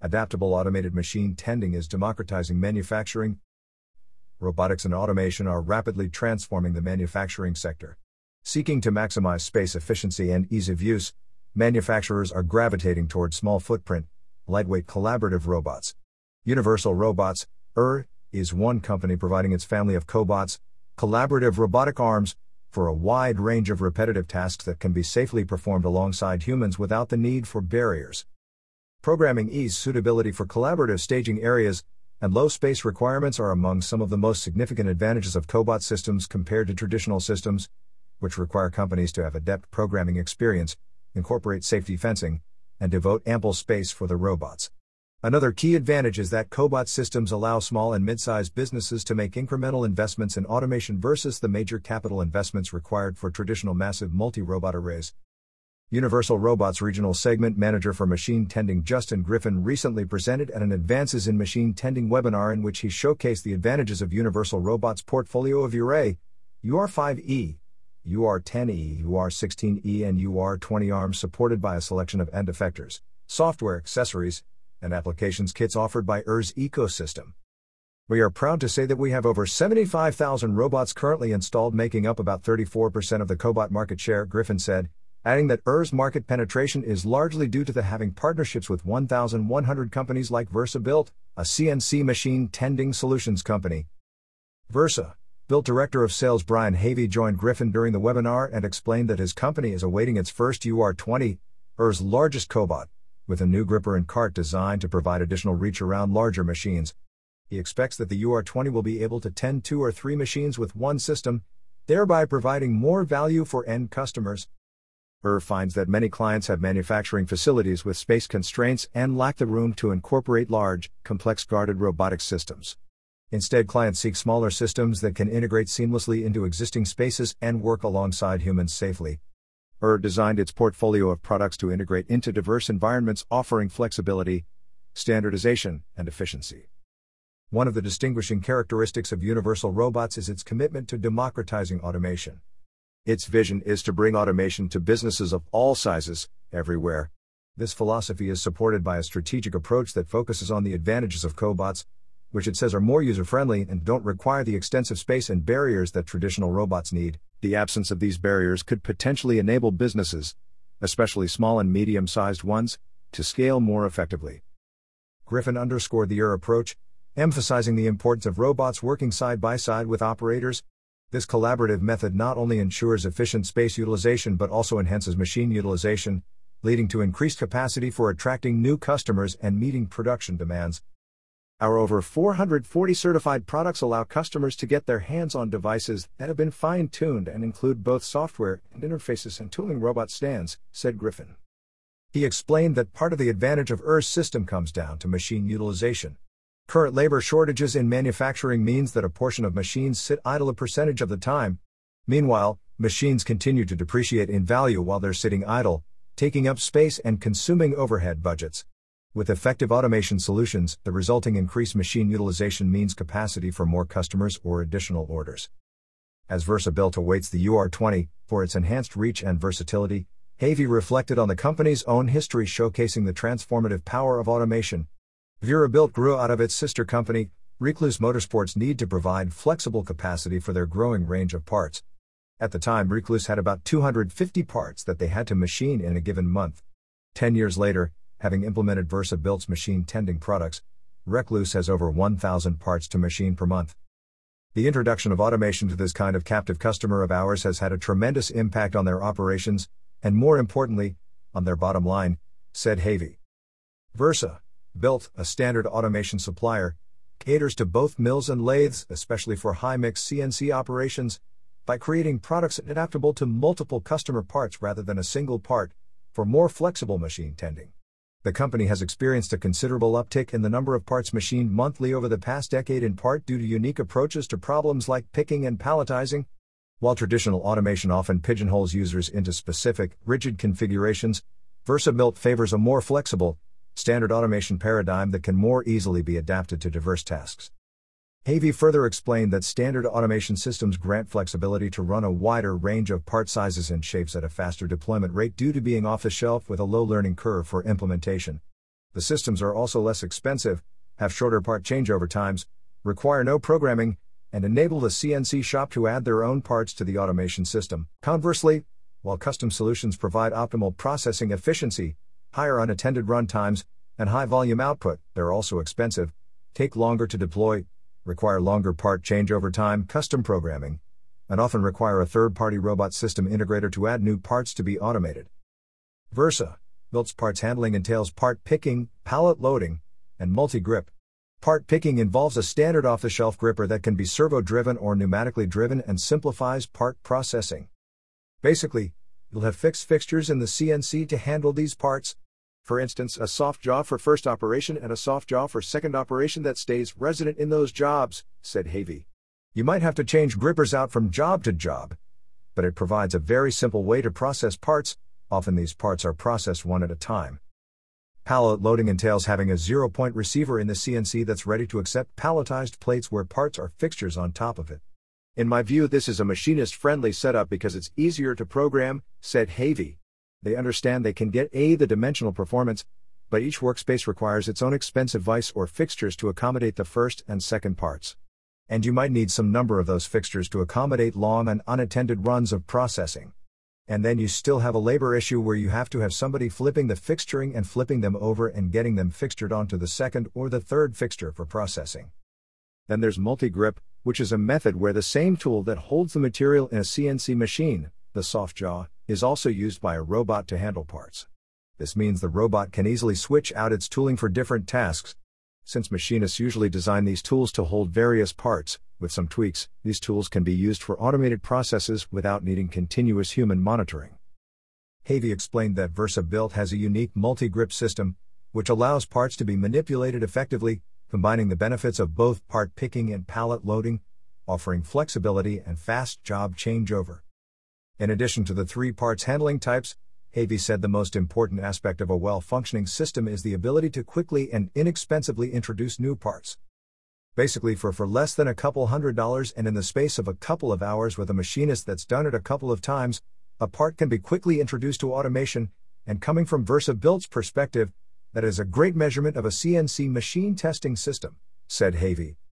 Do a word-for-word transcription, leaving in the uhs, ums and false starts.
Adaptable automated machine tending is democratizing manufacturing. Robotics and automation are rapidly transforming the manufacturing sector. Seeking to maximize space efficiency and ease of use, manufacturers are gravitating toward small footprint, lightweight collaborative robots. Universal Robots, U R, is one company providing its family of cobots, collaborative robotic arms, for a wide range of repetitive tasks that can be safely performed alongside humans without the need for barriers. Programming ease, suitability for collaborative staging areas, and low space requirements are among some of the most significant advantages of cobot systems compared to traditional systems, which require companies to have adept programming experience, incorporate safety fencing, and devote ample space for the robots. Another key advantage is that cobot systems allow small and mid-sized businesses to make incremental investments in automation versus the major capital investments required for traditional massive multi-robot arrays. Universal Robots Regional Segment Manager for Machine Tending Justin Griffin recently presented at an Advances in Machine Tending webinar in which he showcased the advantages of Universal Robots' portfolio of U R A, U R five E, U R ten E, U R sixteen E and U R twenty arms supported by a selection of end effectors, software accessories, and applications kits offered by U R's ecosystem. We are proud to say that we have over seventy-five thousand robots currently installed, making up about thirty-four percent of the cobot market share, Griffin said, adding that U R's market penetration is largely due to the having partnerships with one thousand one hundred companies like VersaBuilt, a C N C machine tending solutions company. VersaBuilt Director of Sales Brian Havey joined Griffin during the webinar and explained that his company is awaiting its first U R twenty, U R's largest cobot, with a new gripper and cart designed to provide additional reach around larger machines. He expects that the U R twenty will be able to tend two or three machines with one system, thereby providing more value for end customers. U R finds that many clients have manufacturing facilities with space constraints and lack the room to incorporate large, complex guarded robotics systems. Instead, clients seek smaller systems that can integrate seamlessly into existing spaces and work alongside humans safely. U R designed its portfolio of products to integrate into diverse environments, offering flexibility, standardization, and efficiency. One of the distinguishing characteristics of Universal Robots is its commitment to democratizing automation. Its vision is to bring automation to businesses of all sizes, everywhere. This philosophy is supported by a strategic approach that focuses on the advantages of cobots, which it says are more user-friendly and don't require the extensive space and barriers that traditional robots need. The absence of these barriers could potentially enable businesses, especially small and medium-sized ones, to scale more effectively. Griffin underscored the U R approach, emphasizing the importance of robots working side by side with operators. This collaborative method not only ensures efficient space utilization but also enhances machine utilization, leading to increased capacity for attracting new customers and meeting production demands. Our over four hundred forty certified products allow customers to get their hands on devices that have been fine-tuned and include both software and interfaces and tooling robot stands, said Griffin. He explained that part of the advantage of U R's system comes down to machine utilization. Current labor shortages in manufacturing means that a portion of machines sit idle a percentage of the time. Meanwhile, machines continue to depreciate in value while they're sitting idle, taking up space and consuming overhead budgets. With effective automation solutions, the resulting increased machine utilization means capacity for more customers or additional orders. As VersaBuilt awaits the U R twenty for its enhanced reach and versatility, Havey reflected on the company's own history, showcasing the transformative power of automation. VersaBuilt grew out of its sister company, Recluse Motorsports' need to provide flexible capacity for their growing range of parts. At the time, Recluse had about two hundred fifty parts that they had to machine in a given month. Ten years later, having implemented VersaBuilt's machine tending products, Recluse has over one thousand parts to machine per month. The introduction of automation to this kind of captive customer of ours has had a tremendous impact on their operations, and more importantly, on their bottom line, said Havey. VersaBuilt, a standard automation supplier, caters to both mills and lathes, especially for high-mix C N C operations, by creating products adaptable to multiple customer parts rather than a single part, for more flexible machine tending. The company has experienced a considerable uptick in the number of parts machined monthly over the past decade, in part due to unique approaches to problems like picking and palletizing. While traditional automation often pigeonholes users into specific, rigid configurations, VersaBuilt favors a more flexible, standard automation paradigm that can more easily be adapted to diverse tasks. Havey further explained that standard automation systems grant flexibility to run a wider range of part sizes and shapes at a faster deployment rate due to being off the shelf with a low learning curve for implementation. The systems are also less expensive, have shorter part changeover times, require no programming, and enable the C N C shop to add their own parts to the automation system. Conversely, while custom solutions provide optimal processing efficiency, higher unattended run times, and high volume output, they're also expensive, take longer to deploy, require longer part changeover time, custom programming, and often require a third-party robot system integrator to add new parts to be automated. Versa Built's parts handling entails part picking, pallet loading, and multi-grip. Part picking involves a standard off-the-shelf gripper that can be servo-driven or pneumatically driven and simplifies part processing. Basically, you'll have fixed fixtures in the C N C to handle these parts. For instance, a soft jaw for first operation and a soft jaw for second operation that stays resident in those jobs, said Havey. You might have to change grippers out from job to job, but it provides a very simple way to process parts. Often these parts are processed one at a time. Pallet loading entails having a zero-point receiver in the C N C that's ready to accept palletized plates where parts are fixtures on top of it. In my view, this is a machinist-friendly setup because it's easier to program, said Havey. They understand they can get a the dimensional performance, but each workspace requires its own expensive vise or fixtures to accommodate the first and second parts. And you might need some number of those fixtures to accommodate long and unattended runs of processing. And then you still have a labor issue where you have to have somebody flipping the fixturing and flipping them over and getting them fixtured onto the second or the third fixture for processing. Then there's multi-grip, which is a method where the same tool that holds the material in a C N C machine, the soft jaw, is also used by a robot to handle parts. This means the robot can easily switch out its tooling for different tasks. Since machinists usually design these tools to hold various parts, with some tweaks, these tools can be used for automated processes without needing continuous human monitoring. Havey explained that Versa Built has a unique multi-grip system, which allows parts to be manipulated effectively, combining the benefits of both part picking and pallet loading, offering flexibility and fast job changeover. In addition to the three parts handling types, Havey said the most important aspect of a well-functioning system is the ability to quickly and inexpensively introduce new parts. Basically for for less than a couple hundred dollars and in the space of a couple of hours with a machinist that's done it a couple of times, a part can be quickly introduced to automation, and coming from Versa Built's perspective, that is a great measurement of a C N C machine testing system, said Havey.